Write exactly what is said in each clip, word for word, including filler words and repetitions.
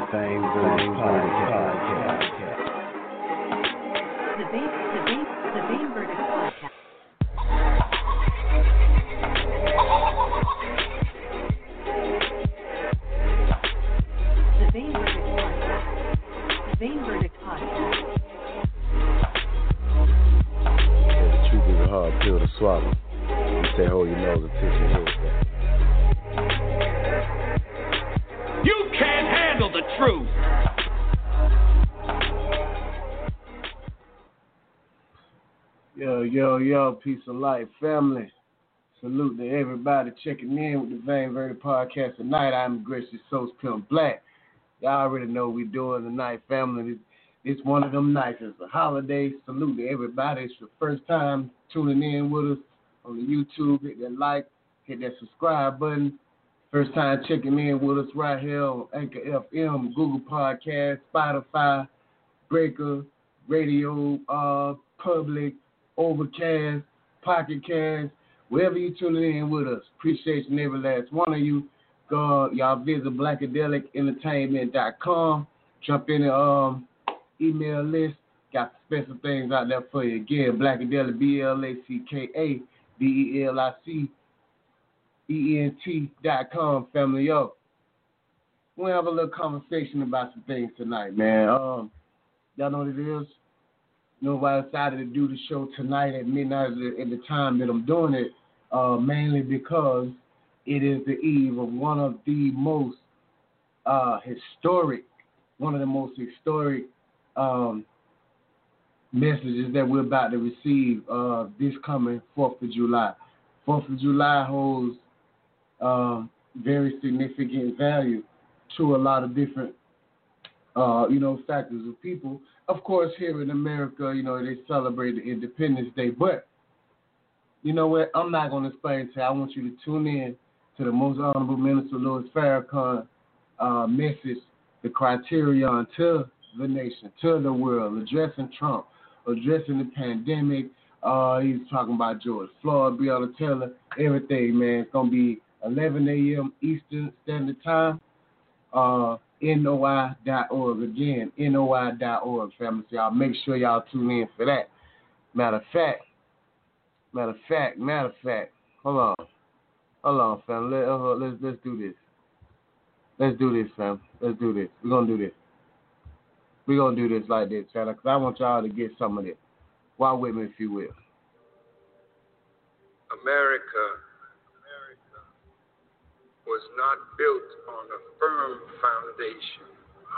Fame Verdict Podcast. The Fame, the Fame, the Fame Verdict Podcast. The Fame Verdict Podcast. The Fame Verdict Podcast. Yeah, the truth is a hard pill to swallow. You say, hold your nose and tilt your head back. You can't handle the truth. Yo, yo, yo, peace of life, family. Salute to everybody checking in with the Fame Verdict Podcast tonight. I'm Gracious Soul Pimp Black. Y'all already know what we doing tonight, family. It's, it's one of them nights. It's a holiday. Salute to everybody. It's your first time tuning in with us on the YouTube. Hit that like, hit that subscribe button. First time checking in with us right here on Anchor F M, Google Podcast, Spotify, Breaker, Radio, uh, Public, Overcast, Pocket Cast, wherever you tuning in with us. Appreciate you, every last one of you. Go, y'all visit blackadelic entertainment dot com. Jump in the um, email list. Got special things out there for you. Again, Blackadelic, B L A C K A D E L I C E N T dot com, family. Yo, we'll have a little conversation about some things tonight, man. Um, y'all know what it is? You know, I decided to do the show tonight at midnight at the time that I'm doing it, uh, mainly because it is the eve of one of the most uh, historic, one of the most historic um, messages that we're about to receive uh, this coming fourth of July. fourth of July holds um, very significant value to a lot of different, uh, you know, factors of people. Of course, here in America, you know, they celebrate the Independence Day. But, you know what, I'm not going to explain to you. I want you to tune in to the Most Honorable Minister Louis Farrakhan uh, message, the criterion to the nation, to the world, addressing Trump, addressing the pandemic. Uh, he's talking about George Floyd, Breonna Taylor, everything, man. It's going to be eleven a.m. Eastern Standard Time. Uh, N O I dot org. Again, N O I dot org, family. So y'all make sure y'all tune in for that. Matter of fact, matter of fact, matter of fact, hold on. Hold on, fam. Let, uh, let's, let's do this. Let's do this, fam. Let's do this. We're going to do this. We're going to do this like this, fam, because I want y'all to get some of this. Walk with me, if you will. America was not built on a firm foundation.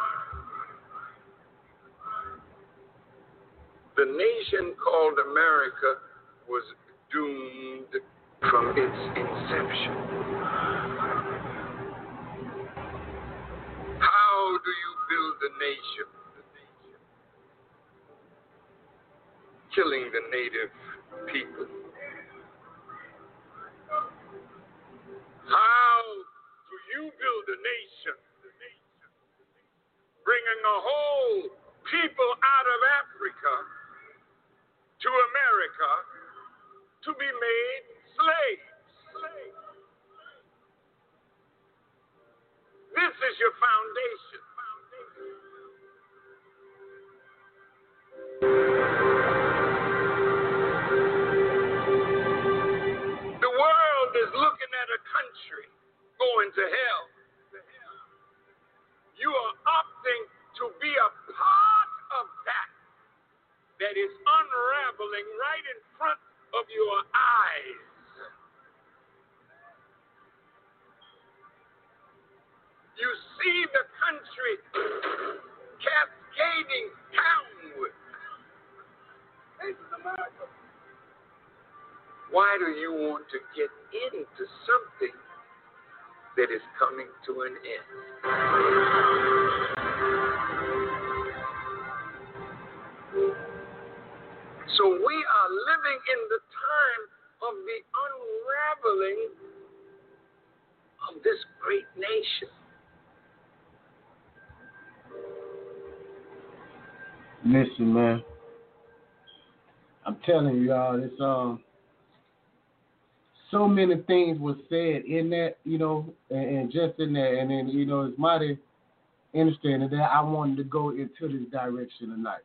The nation called America was doomed from its inception. How do you build a nation? Killing the native people. How do you build a nation? Bringing a whole people out of Africa to America to be made slaves. This is your foundation. The world is looking at a country going to hell. You are opting to be a part of that that is unraveling right in front of your eyes. You see the country cascading downward. This is America. Why do you want to get into something that is coming to an end? So we are living in the time of the unraveling of this great nation. Listen, man. I'm telling you, y'all, it's um so many things were said in that, you know, and, and just in that, and then, you know, it's mighty understanding that I wanted to go into this direction tonight.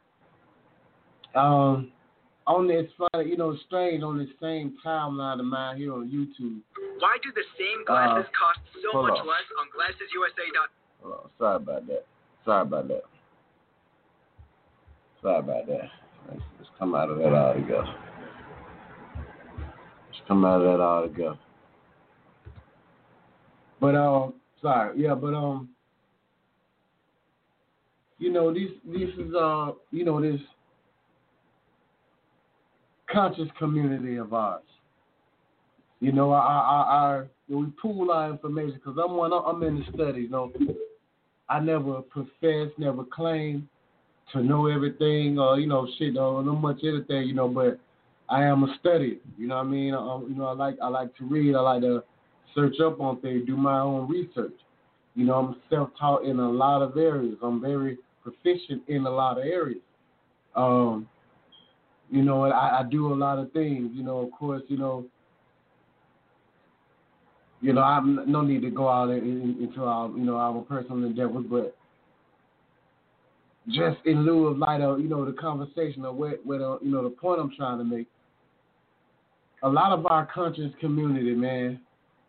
Um, on this, you know, strange on this same timeline of mine here on YouTube. Why do the same glasses uh, cost so much on. less on glasses U S A dot com? Hold on, sorry about that. Sorry about that. Sorry about that. Let's, let's come out of that all together. Let's come out of that all together. But um, sorry, yeah, but um, you know, this this is uh, you know, this conscious community of ours. You know, our our, our we pool our information because I'm one. I'm in the studies. You know, I never profess, never claim to know everything or you know shit or know much anything. You know, but I am a studier. You know what I mean? I, you know, I like I like to read. I like to search up on things, do my own research. You know, I'm self-taught in a lot of areas. I'm very proficient in a lot of areas. Um, you know, I, I do a lot of things. You know, of course, you know, you know, I'm no need to go out in, in, into our, you know, our personal endeavors, but just in lieu of light of, you know, the conversation of where, where the, you know, the point I'm trying to make. A lot of our conscious community, man,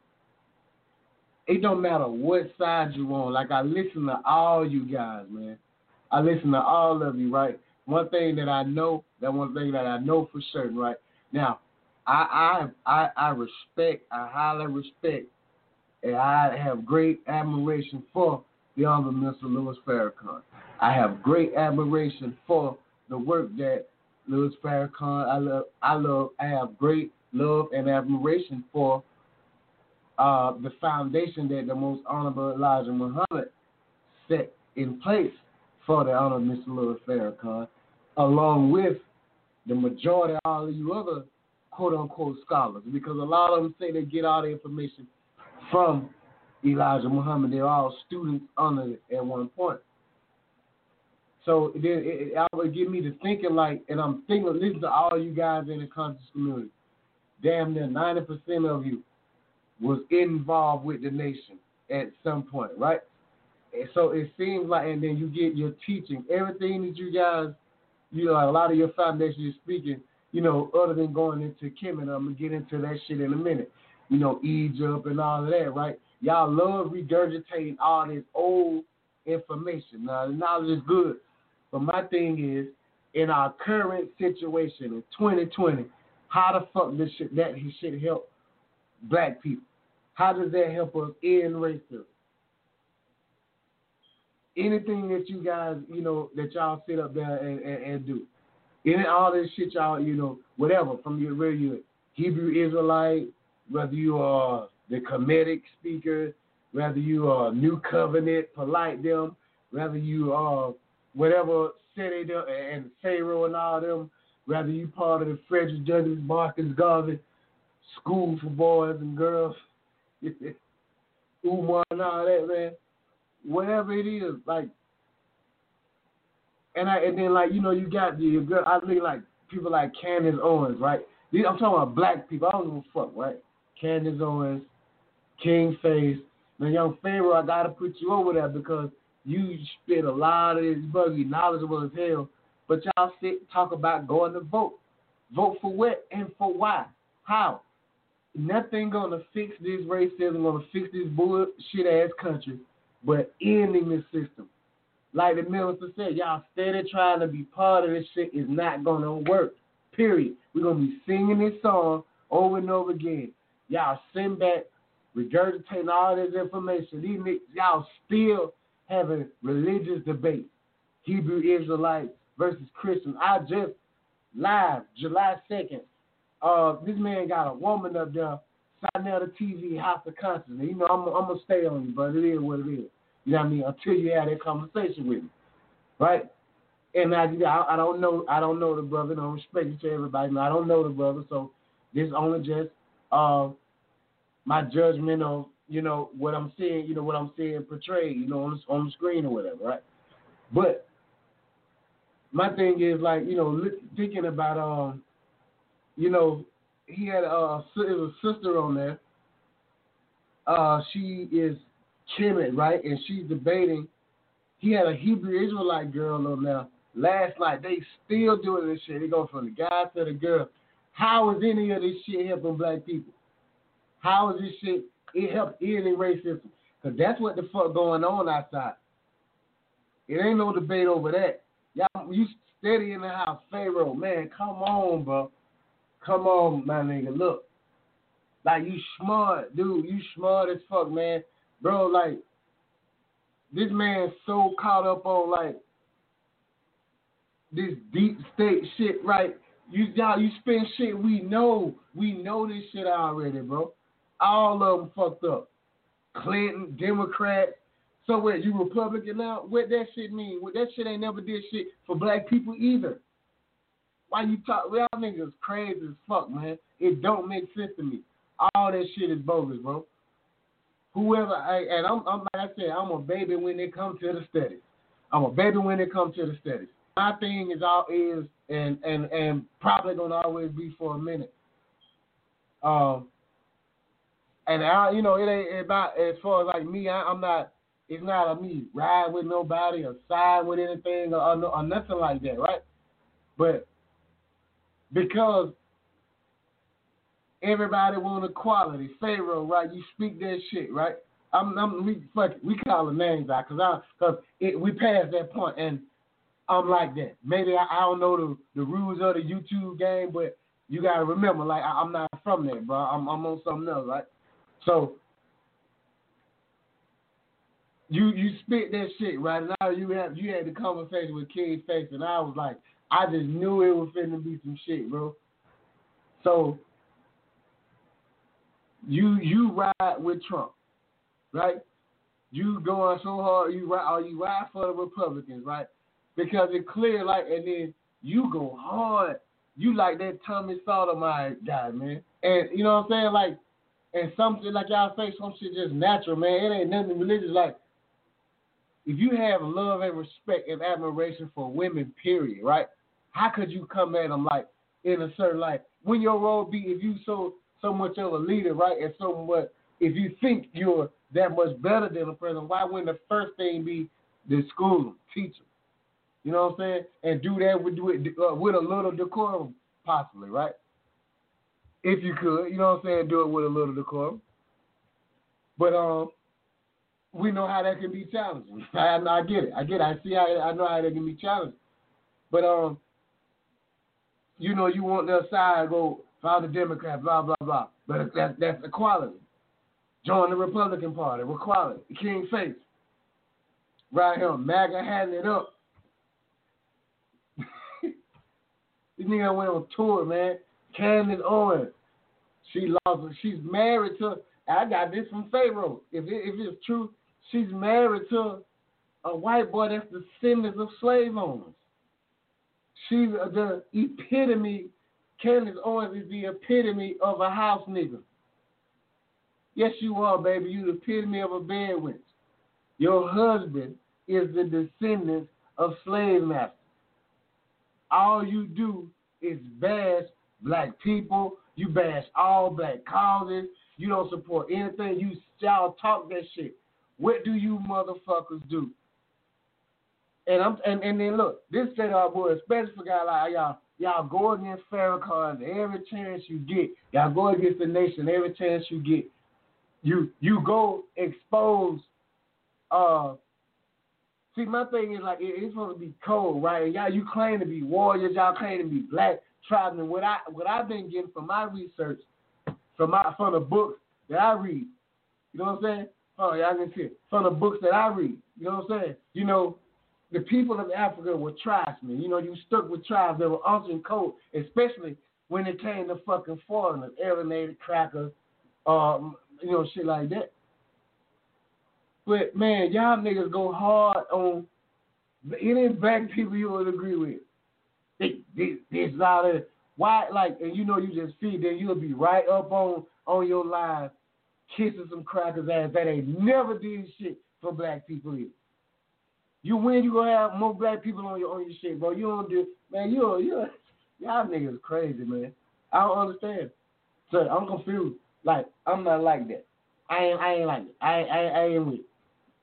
it don't matter what side you on. Like, I listen to all you guys, man. I listen to all of you, right? One thing that I know, that one thing that I know for certain, right? Now, I I I, I respect, I highly respect, and I have great admiration for the Honorable Mister Louis Farrakhan. I have great admiration for the work that Louis Farrakhan, I love, I love, I have great love and admiration for Uh, the foundation that the Most Honorable Elijah Muhammad set in place for the Honorable Mister Louis Farrakhan, along with the majority of all of you other quote-unquote scholars, because a lot of them say they get all the information from Elijah Muhammad. They're all students under it at one point. So it, it, it would get me to thinking like, and I'm thinking, listen to all you guys in the conscious community. Damn near ninety percent of you was involved with the nation at some point, right? And so it seems like, and then you get your teaching, everything that you guys, you know, a lot of your foundation you're speaking, you know, other than going into Kemet, I'm going to get into that shit in a minute, you know, Egypt and all of that, right? Y'all love regurgitating all this old information. Now, the knowledge is good, but my thing is, in our current situation in twenty twenty, how the fuck this shit, that shit help black people? How does that help us end racism? Anything that you guys, you know, that y'all sit up there and, and, and do. Any all this shit y'all, you know, whatever, from your whether you're Hebrew Israelite, whether you are the Kemetic speaker, whether you are New Covenant, polite them, whether you are whatever city them and Pharaoh and all them, whether you part of the Frederick Douglass Marcus Garvey School for Boys and Girls, Umar and all that, man. Whatever it is, like, and I and then like you know you got your girl. I think like people like Candace Owens, right? These, I'm talking about black people. I don't give a fuck, right? Candace Owens, King Face, now young Pharaoh. I gotta put you over there because you spit a lot of this buggy, knowledgeable as hell. But y'all sit talk about going to vote, vote for what and for why? How? Nothing gonna fix this racism, gonna fix this bullshit ass country, but ending the system. Like the minister said, y'all steady trying to be part of this shit is not gonna work. Period. We're gonna be singing this song over and over again. Y'all send back, regurgitating all this information. These niggas, y'all still having religious debates. Hebrew Israelites versus Christians. I just live July second. Uh, this man got a woman up there signing out the T V House of Consciousness. You know, I'm, I'm going to stay on you, but it is what it is. You know what I mean? Until you have that conversation with me. Right? And I, I, I don't know I don't know the brother. No respect to everybody. I don't know the brother. So this is only just uh, my judgment of, you know, what I'm seeing, you know, what I'm seeing portrayed, you know, on the, on the screen or whatever, right? But my thing is, like, you know, thinking about, um, you know, he had a, a sister on there. Uh, she is Kemet, right? And she's debating He had a Hebrew Israelite girl on there last night. They still doing this shit. They go from the guy to the girl. How is any of this shit helping black people? How is this shit, it help ending racism? Because that's what the fuck going on outside. It ain't no debate over that. Y'all, you steady in the house. Pharaoh, man, come on, bro. Come on, my nigga. Look. Like, you smart, dude. You smart as fuck, man. Bro, like, this man's so caught up on, like, this deep state shit, right? You y'all, you spend shit we know. We know this shit already, bro. All of them fucked up. Clinton, Democrat. So what, you Republican now? What that shit mean? What that shit ain't never did shit for black people either. Why you talk? Y'all niggas crazy as fuck, man. It don't make sense to me. All that shit is bogus, bro. Whoever, I, and I'm, I'm like I said, I'm a baby when it comes to the studies. I'm a baby when it comes to the studies. My thing is all is and and and probably gonna always be for a minute. Um, and I, you know, it ain't about as far as like me. I, I'm not. It's not a me ride with nobody or side with anything or, or, or nothing like that, right? But because everybody want equality, Pharaoh, right? You speak that shit, right? I'm, I'm we fuck it. We call the names out because I because we passed that point, and I'm like that. Maybe I, I don't know the, the rules of the YouTube game, but you gotta remember, like I, I'm not from there, bro. I'm I'm on something else, right? So you you spit that shit, right? Now you have you had the conversation with King Face, and I was like, I just knew it was finna be some shit, bro. So you you ride with Trump, right? You going so hard, you ride, or you ride for the Republicans, right? Because it's clear, like, and then you go hard. You like that Tommy Sotomayor guy, man. And you know what I'm saying? Like, and something like y'all say, some shit just natural, man. It ain't nothing religious. Like, if you have love and respect and admiration for women, period, right? How could you come at them like in a certain light? When your role be, if you so so much of a leader, right, and so much, if you think you're that much better than a person, why wouldn't the first thing be to school them, teach them? You know what I'm saying? And do that with do it uh, with a little decorum, possibly, right? If you could, you know what I'm saying? Do it with a little decorum. But um, we know how that can be challenging. I, I get it. I get it. I see how I know how that can be challenging. But um, you know, you want their side go follow the Democrat, blah blah blah. But that's that's equality. Join the Republican Party, equality. King Face, right here, MAGA having it up. This nigga went on tour, man. Candace Owens. She lost. She's married to. I got this from Pharaoh. If it, if it's true, she's married to a white boy that's the descendants of slave owners. She's the epitome. Candace Owens is the epitome of a house nigga. Yes, you are, baby. You the epitome of a bed wench. Your husband is the descendants of slave masters. All you do is bash black people. You bash all black causes. You don't support anything. You y'all talk that shit. What do you motherfuckers do? And I'm and, and then look, this set up boy, especially for guys like y'all, y'all go against Farrakhan every chance you get. Y'all go against the nation every chance you get. You you go expose. Uh, see, my thing is like it, it's supposed to be cold, right? And y'all, you claim to be warriors. Y'all claim to be black tribesmen. What I what I've been getting from my research, from my from the books that I read, you know what I'm saying? Oh, y'all can see it. From the books that I read, you know what I'm saying? You know, the people of Africa were tribesmen. You know, you stuck with tribes that were ancient code, especially when it came to fucking foreigners, alienated crackers, um, you know, shit like that. But man, y'all niggas go hard on any black people you would agree with. This, this, this, all that. Why, like, and you know you just see, then you'll be right up on on your line, kissing some crackers ass that ain't never did shit for black people here. You win, you gonna have more black people on your on your shit, bro. You don't do, man. You you y'all niggas crazy, man. I don't understand. So I'm confused. Like I'm not like that. I ain't I ain't like it. I I, I ain't with it.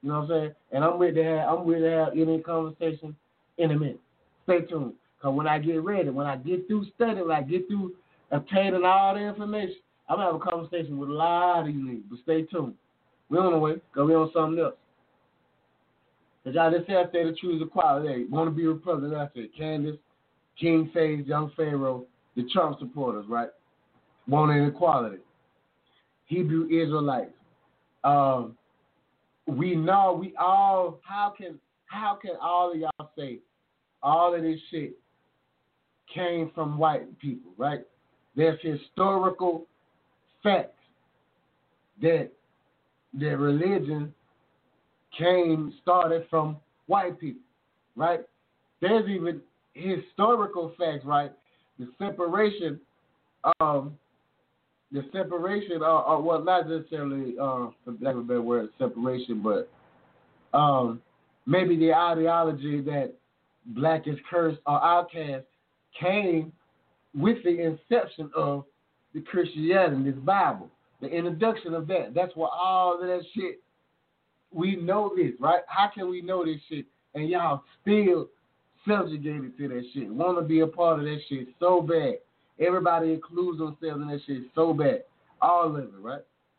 You know what I'm saying? And I'm ready to have I'm ready to have any conversation in a minute. Stay tuned. Because when I get ready, when I get through studying, when I get through obtaining all the information, I'm going to have a conversation with a lot of you niggas. But stay tuned. We on the way, because we on something else. Because y'all just say I say the truth is equality. Hey, want to be Republican, I said Candace, King Faze, Young Pharaoh, the Trump supporters, right? Want inequality. Hebrew Israelites. Um, we know, we all, how can, how can all of y'all say all of this shit came from white people, right? There's historical facts that their religion came, started from white people, right? There's even historical facts, right? The separation, um, the separation, uh, uh well, not necessarily, uh, for lack of a better word, separation, but um, maybe the ideology that black is cursed or outcast came with the inception of the Christianity, this Bible, the introduction of that. That's what all of that shit, we know this, right? How can we know this shit and y'all still subjugated to that shit, want to be a part of that shit so bad? Everybody includes themselves in that shit so bad. All of it, right?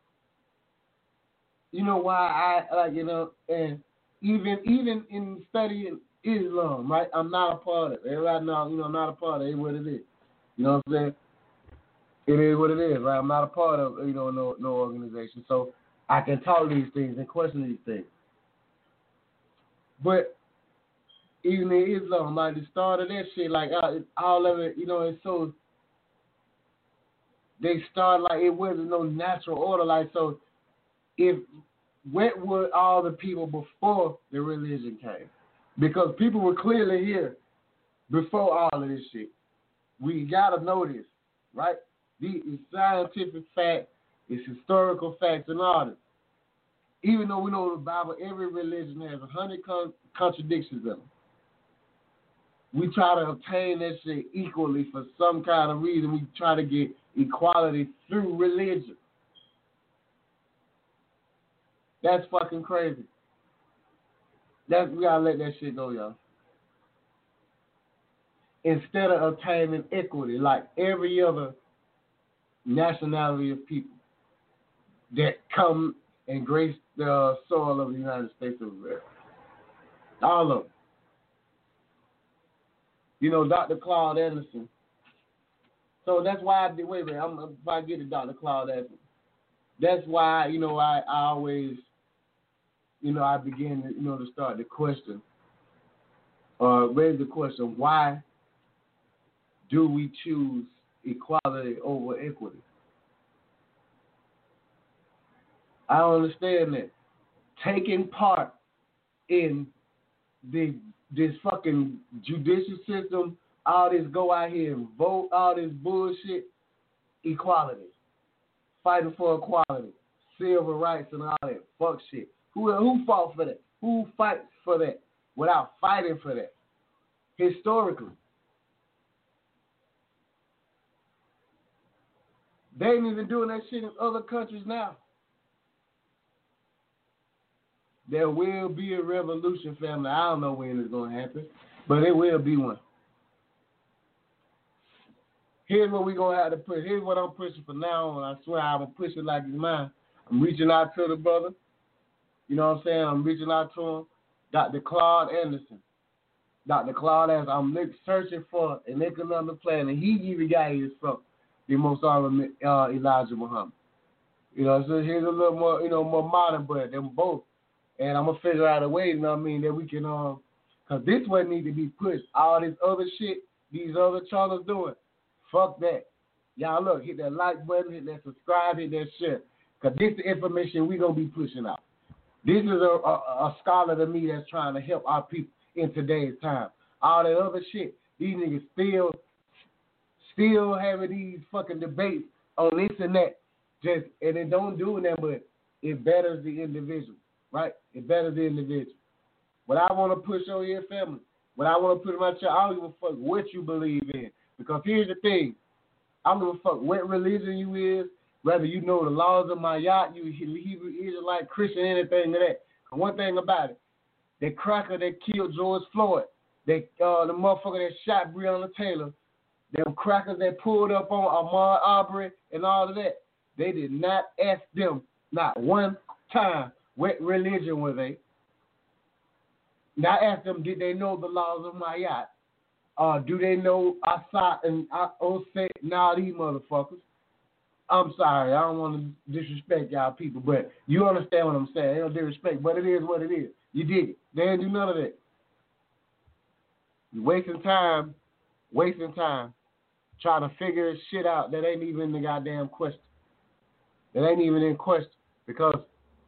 You know why I, like, you know, and even even in studying Islam, right? I'm not a part of it. Everybody know, you know, I'm not a part of it. It's what it is. You know what I'm saying? It is what it is, right? I'm not a part of, you know, no no organization. So I can talk these things and question these things. But even in Islam, like the start of that shit, like all of it, you know, it's so, they start like it wasn't no natural order. Like, so if, what were all the people before the religion came? Because people were clearly here before all of this shit. We gotta know this, right? It's scientific fact, it's historical facts and all this. Even though we know the Bible, every religion has a hundred con- contradictions in them. We try to obtain that shit equally for some kind of reason. We try to get equality through religion. That's fucking crazy. That's, we gotta let that shit go, y'all. Instead of obtaining equity like every other nationality of people that come and grace the soil of the United States of America. All of them. You know, Doctor Claude Anderson. So that's why I did, wait a minute, I'm, if I get to Doctor Claude Anderson, that's why, you know, I, I always, you know, I begin to, you know, to start the question, or uh, raise the question, why do we choose equality over equity? I don't understand that. Taking part in the this fucking judicial system, all this go out here and vote, all this bullshit, equality. Fighting for equality, civil rights and all that fuck shit. Who who fought for that? Who fights for that without fighting for that? Historically. They ain't even doing that shit in other countries now. There will be a revolution, family. I don't know when it's going to happen, but it will be one. Here's what we're going to have to push. Here's what I'm pushing for now on. I swear I'm going to push it like it's mine. I'm reaching out to the brother. You know what I'm saying? I'm reaching out to him. Doctor Claude Anderson. Doctor Claude Anderson. I'm searching for an economic plan, and he even got his from the most honorable uh, Elijah Muhammad. You know, so here's a little more, you know, more modern, but them both. And I'm going to figure out a way, you know what I mean, that we can, um, because this one need to be pushed. All this other shit these other channels doing, fuck that. Y'all look, hit that like button, hit that subscribe, hit that share. Because this is the information we going to be pushing out. This is a, a, a scholar to me that's trying to help our people in today's time. All that other shit, these niggas still, still having these fucking debates on this and that. Just, and it don't do nothing but it betters the individual. Right? It betters the individual. What I want to push on your family, what I want to put in my child, I don't give a fuck what you believe in. Because here's the thing. I don't give a fuck what religion you is, whether you know the laws of my yacht, you Hebrew, Israelite, Christian, anything like that. one thing about it, that cracker that killed George Floyd, that uh, the motherfucker that shot Breonna Taylor, them crackers that pulled up on Ahmaud Arbery and all of that, they did not ask them, not one time, what religion were they. Not ask them, did they know the laws of Mayat? Uh, do they know Assad and Osset and all these motherfuckers? I'm sorry, I don't want to disrespect y'all people, but you understand what I'm saying. Ain't no disrespect, but it is what it is. You did it. They didn't do none of that. You're wasting time, wasting time, trying to figure shit out that ain't even in the goddamn question. That ain't even in question because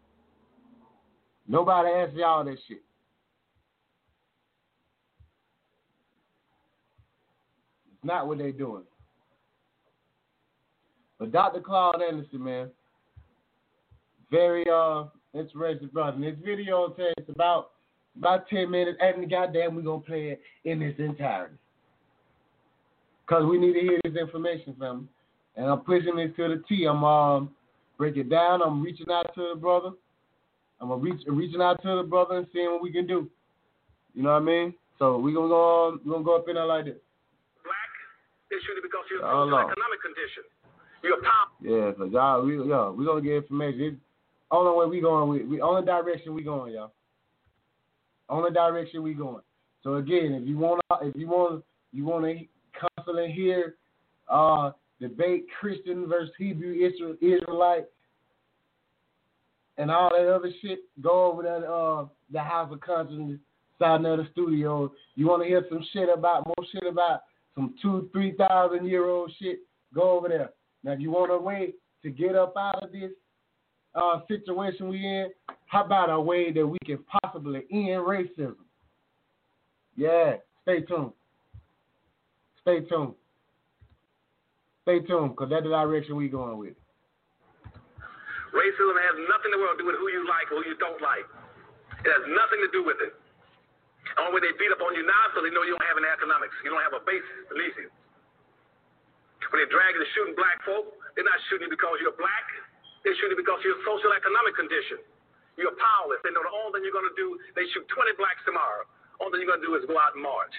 nobody asked y'all that shit. It's not what they doing. But Doctor Claude Anderson, man, very uh interesting brother. And this video takes about about ten minutes, and goddamn, we're gonna play it in its entirety. Cause we need to hear this information from him. And I'm pushing this to the T. I'm um break it down, I'm reaching out to the brother. I'm gonna reach reaching out to the brother and seeing what we can do. You know what I mean? So we're gonna go on, we're gonna go up in there like this. Black, it's usually because of your Oh, no. economic condition. Your power. Yeah, so y'all, we, yo, we're gonna get information. It's only way we going, we, we only direction we going, y'all. Only direction we going. So again, if you want, if you want, you want to constantly hear uh, debate Christian versus Hebrew Israel, Israelite, and all that other shit, go over that uh, the House of Conscience side of the studio. You want to hear some shit about more shit about some two, three thousand year old shit? Go over there. Now, if you want a way to get up out of this uh, situation we in, how about a way that we can possibly end racism? Yeah, stay tuned. Stay tuned. Stay tuned, because that's the direction we going with. Racism has nothing in the world to do with who you like or who you don't like. It has nothing to do with it. The only way they beat up on you now is so they know you don't have any economics. You don't have a base beneath you. When they drag you to shooting black folk, they're not shooting you because you're black. They're shooting you because of your social economic condition. You're powerless. They know the only thing you're going to do, they shoot twenty blacks tomorrow. Only thing you're going to do is go out and march.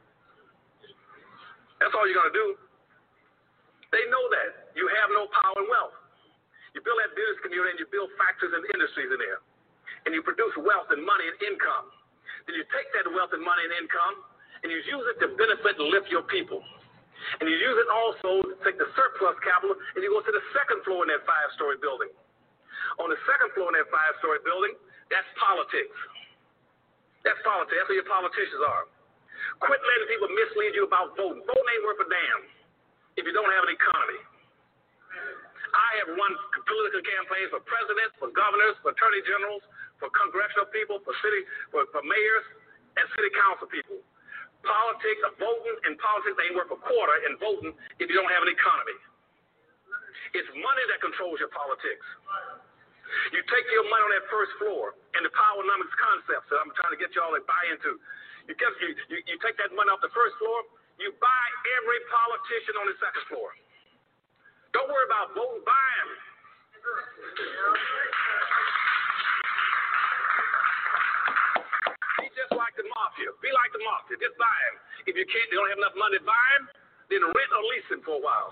That's all you're going to do. They know that. You have no power and wealth. You build that business community and you build factories and industries in there. And you produce wealth and money and income. Then you take that wealth and money and income and you use it to benefit and lift your people. And you use it also to take the surplus capital and you go to the second floor in that five-story building. On the second floor in that five-story building, that's politics. That's politics. That's where your politicians are. Quit letting people mislead you about voting. Voting ain't worth a damn if you don't have an economy. I have run political campaigns for presidents, for governors, for attorney generals, for congressional people, for city, for, for mayors, and city council people. Politics, voting and politics ain't worth a quarter in voting if you don't have an economy. It's money that controls your politics. You take your money on that first floor and the powernomics concepts that I'm trying to get you all to buy into. You, get, you, you, you take that money off the first floor, you buy every politician on the second floor. Don't worry about voting, buy them. Be just like the mafia. Be like the mafia. Just buy them. If you can't, they don't have enough money to buy them, then rent or lease them for a while.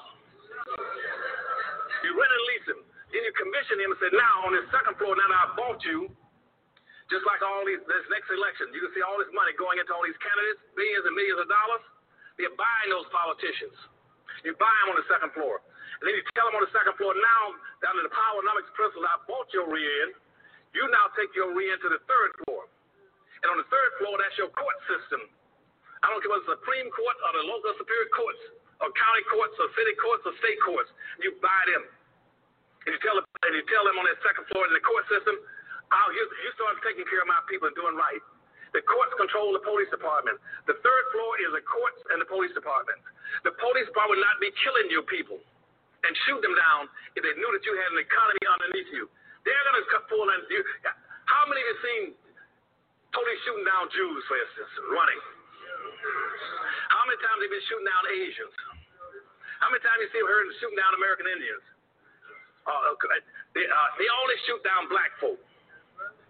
You rent and lease them. Then you commission him and say, now on this second floor, now that I bought you, just like all these, this next election, you can see all this money going into all these candidates, billions and millions of dollars. They're buying those politicians. You buy them on the second floor. And then you tell them on the second floor, now, down in the powernomics principles, I bought your rear end. You now take your rear end to the third floor. And on the third floor, that's your court system. I don't care whether it's the Supreme Court or the local superior courts or county courts or city courts or state courts. You buy them. And you tell them, and you tell them on that second floor in the court system, oh, you, you start taking care of my people and doing right. The courts control the police department. The third floor is the courts and the police department. The police department would not be killing your people and shoot them down if they knew that you had an economy underneath you. They're going to pull in you. How many of you seen police shooting down Jews, for instance, running? How many times have you been shooting down Asians? How many times have you seen heard shooting down American Indians? Uh, they, uh, they only shoot down black folk.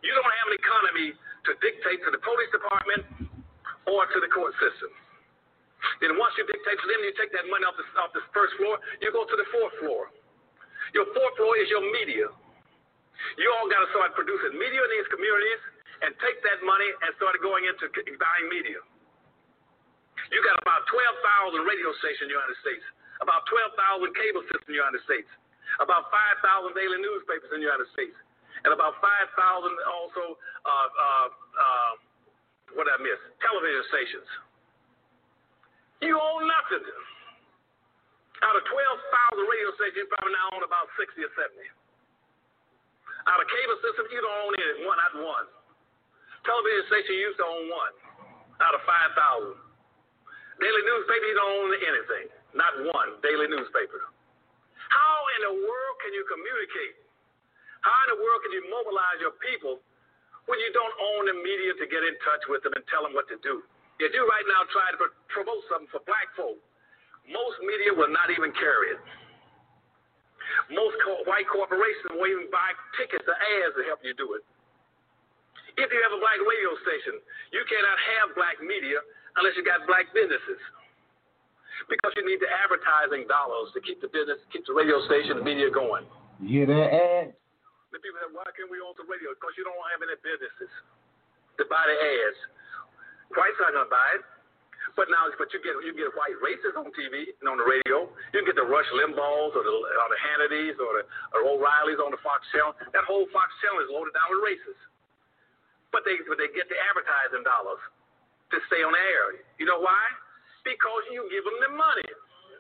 You don't have an economy to dictate to the police department or to the court system. Then once you dictate to them, you take that money off the, off the first floor, you go to the fourth floor. Your fourth floor is your media. You all got to start producing media in these communities and take that money and start going into buying media. You got about twelve thousand radio stations in the United States, about twelve thousand cable systems in the United States, about five thousand daily newspapers in the United States, and about five thousand also, uh, uh, uh, what did I miss, television stations. You own nothing. Out of twelve thousand radio stations, you probably now own about sixty or seventy. Out of cable systems, you don't own any, one, not one. Television station, you used to own one out of five thousand. Daily newspaper, you don't own anything, not one daily newspaper. How in the world can you communicate? How in the world can you mobilize your people when you don't own the media to get in touch with them and tell them what to do? If you right now try to promote something for black folk, most media will not even carry it. Most co- white corporations won't even buy tickets or ads to help you do it. If you have a black radio station, you cannot have black media unless you got black businesses. Because you need the advertising dollars to keep the business, keep the radio station, the media going. You hear that ad? The people say, why can't we own the radio? Because you don't have any businesses to buy the ads. White's not going to buy it. But now, but you get you get white racists on T V and on the radio. You can get the Rush Limbaughs or the, or the Hannitys or the or O'Reillys on the Fox channel. That whole Fox channel is loaded down with racists. But they but they get the advertising dollars to stay on the air. You know why? Because you give them the money.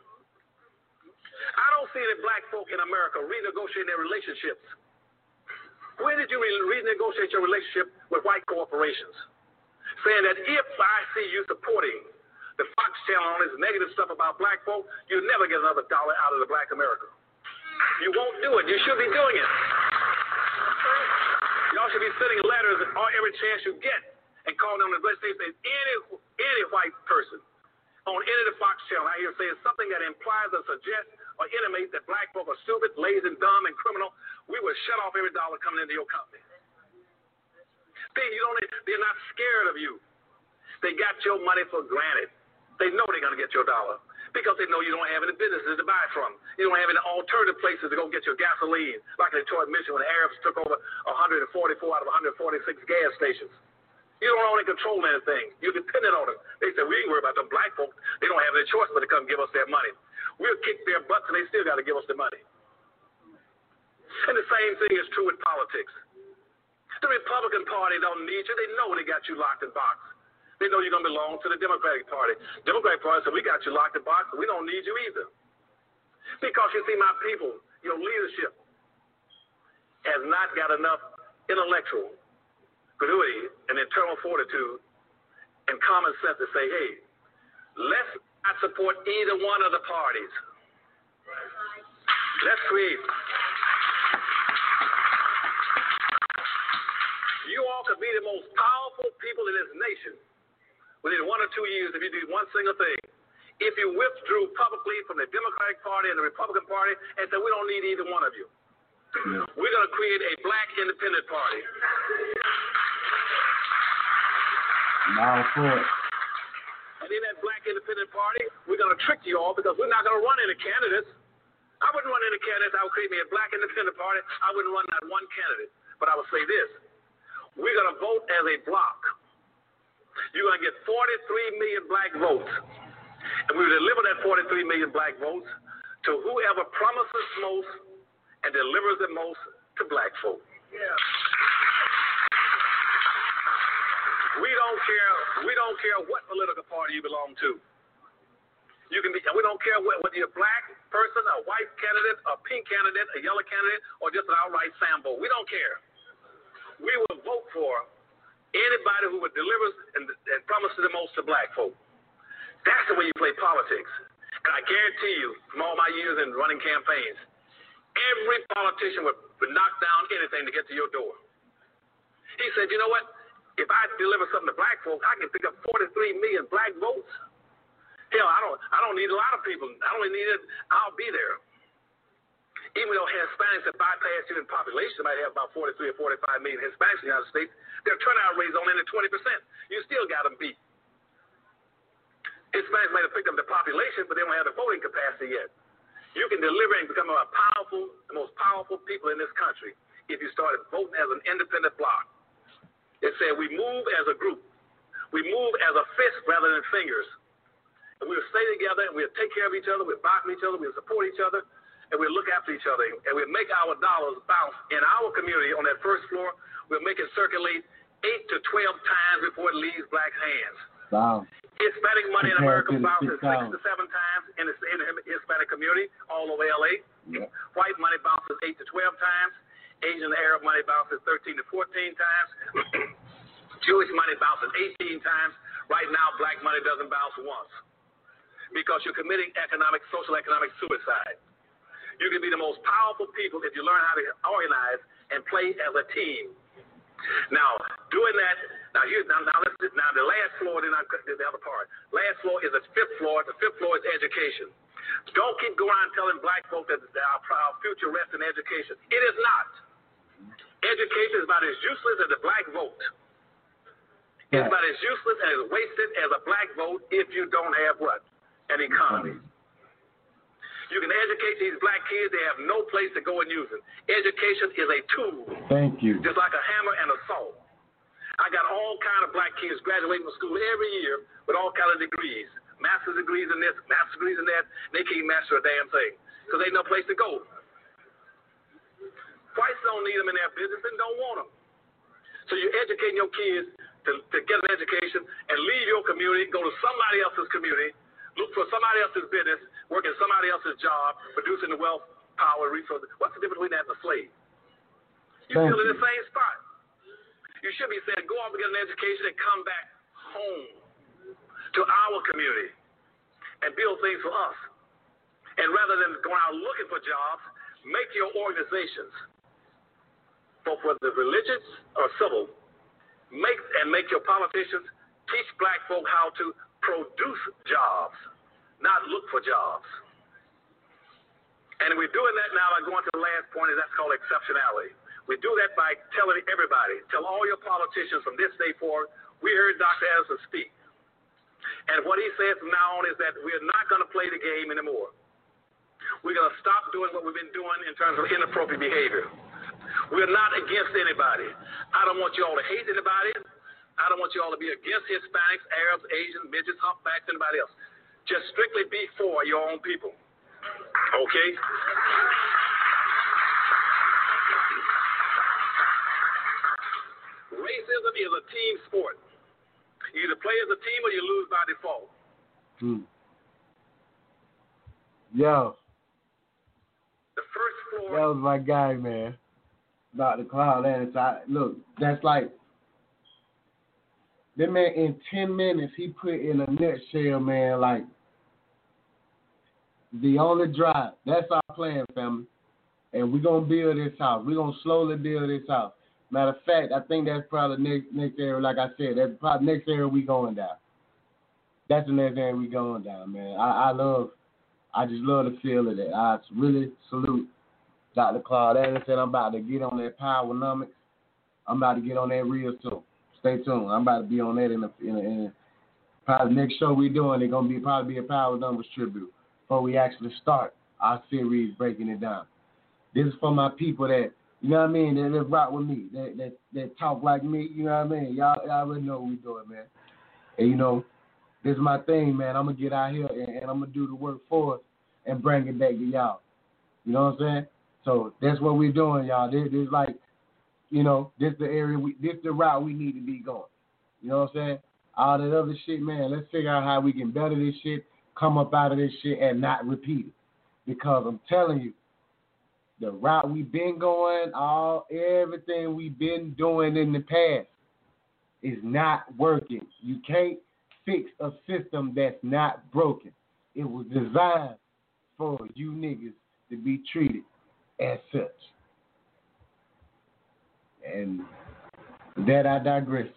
I don't see any black folk in America renegotiating their relationships. When did you re- renegotiate your relationship with white corporations? Saying that if I see you supporting the Fox channel on this negative stuff about black folk, you'll never get another dollar out of the black America. You won't do it. You should be doing it. Y'all should be sending letters every chance you get and calling on the let's say any any white person on any of the Fox channel out here saying something that implies or suggests or intimates that black folk are stupid, lazy, and dumb, and criminal, we will shut off every dollar coming into your company. See, you don't, they're not scared of you. They got your money for granted. They know they're going to get your dollar because they know you don't have any businesses to buy from. You don't have any alternative places to go get your gasoline, like in Detroit, Michigan, when the Arabs took over one hundred forty-four out of one hundred forty-six gas stations. You don't own and control anything. You're dependent on them. They say, we ain't worried about them black folks. They don't have any choice but to come give us their money. We'll kick their butts, and they still got to give us the money. And the same thing is true with politics. The Republican Party don't need you. They know they got you locked in box. They know you're going to belong to the Democratic Party. Democratic Party said, we got you locked in box, and we don't need you either. Because you see, my people, your leadership has not got enough intellectual ability and internal fortitude and common sense to say, hey, let's not support either one of the parties. Let's create. You all could be the most powerful people in this nation within one or two years if you do one single thing. If you withdrew publicly from the Democratic Party and the Republican Party and said, we don't need either one of you. Yeah. We're going to create a black independent party. Now for it. And in that black independent party, we're going to trick you all because we're not going to run any candidates. I wouldn't run any candidates. I would create me a black independent party. I wouldn't run not one candidate. But I would say this. We're going to vote as a block. You're going to get forty-three million black votes. And we will deliver that forty-three million black votes to whoever promises most and delivers the most to black folk. Yeah. We don't care. We don't care what political party you belong to. You can be. We don't care whether you're a black person, a white candidate, a pink candidate, a yellow candidate, or just an outright Sambo. We don't care. We will vote for anybody who would deliver and, and promises the most to black folk. That's the way you play politics. And I guarantee you, from all my years in running campaigns, every politician would, would knock down anything to get to your door. He said, you know what? If I deliver something to black folk, I can pick up forty-three million black votes. Hell, I don't I don't need a lot of people. I only need it. I'll be there. Even though Hispanics have bypassed you in population, might have about forty-three or forty-five million Hispanics in the United States, their turnout rate is only twenty percent. You still got them beat. Hispanics might have picked up the population, but they don't have the voting capacity yet. You can deliver and become a powerful, the most powerful people in this country if you started voting as an independent bloc. It said we move as a group. We move as a fist rather than fingers. And we'll stay together, and we'll take care of each other, we'll buy from each other, we'll support each other, and we'll look after each other, and we'll make our dollars bounce in our community on that first floor. We'll make it circulate eight to twelve times before it leaves black hands. Wow. Hispanic money in America bounces six six to seven times in the, in the Hispanic community all over L A. Yeah. White money bounces eight to twelve times. Asian and Arab money bounces thirteen to fourteen times. Jewish money bounces eighteen times. Right now, black money doesn't bounce once because you're committing economic, social economic suicide. You can be the most powerful people if you learn how to organize and play as a team. Now, doing that, now here, now, now, let's, now the last floor, then I the other part. Last floor is the fifth floor. The fifth floor is education. Don't keep going around telling black folk that our, our future rests in education. It is not. Education is about as useless as the black vote. It's about as useless and as wasted as a black vote if you don't have what? An economy. You can educate these black kids. They have no place to go and use it. Education is a tool. Thank you. Just like a hammer and a saw. I got all kind of black kids graduating from school every year with all kind of degrees. Master's degrees in this, master's degrees in that. They can't master a damn thing because they have no place to go. Whites don't need them in their business and don't want them. So you're educating your kids to, to get an education and leave your community, go to somebody else's community, look for somebody else's business, work in somebody else's job, producing the wealth, power, resources. What's the difference between that and a slave? You're Thank still in you. the same spot. You should be saying, go off and get an education and come back home to our community and build things for us. And rather than going out looking for jobs, make your organizations, both whether religious or civil, make and make your politicians teach black folk how to produce jobs, not look for jobs. And we're doing that now by going to the last point, and that's called exceptionality. We do that by telling everybody, tell all your politicians from this day forward, we heard Doctor Addison speak. And what he says from now on is that we're not going to play the game anymore. We're going to stop doing what we've been doing in terms of inappropriate behavior. We're not against anybody. I don't want you all to hate anybody. I don't want you all to be against Hispanics, Arabs, Asians, midgets, humpbacks, anybody else. Just strictly be for your own people. Okay? Racism is a team sport. You either play as a team or you lose by default. Hmm. Yo. The first floor. That was my guy, man. Doctor Cloud Anderson. Look, that's like, that man in ten minutes, he put in a nutshell, man, like, the only drive. That's our plan, family. And we're going to build this house. We're going to slowly build this house. Matter of fact, I think that's probably the next, next area, like I said, that's probably the next area we going down. That's the next area we going down, man. I, I love, I just love the feel of that. I really salute Doctor Claude Anderson. I'm about to get on that Powernomics. I'm about to get on that real soon. Stay tuned. I'm about to be on that in the, in the, in the probably the next show we doing. It's gonna be probably be a Power Numbers tribute before we actually start our series breaking it down. This is for my people that, you know what I mean, that live right with me, that that that talk like me. You know what I mean? Y'all, y'all already know what we doing, man. And you know, this is my thing, man. I'm gonna get out here and, and I'm gonna do the work for us and bring it back to y'all. You know what I'm saying? So that's what we're doing, y'all. This, this is like, you know, this the area, we, this the route we need to be going. You know what I'm saying? All that other shit, man, let's figure out how we can better this shit, come up out of this shit, and not repeat it. Because I'm telling you, the route we've been going, all everything we've been doing in the past is not working. You can't fix a system that's not broken. It was designed for you niggas to be treated as such. And with that, I digress.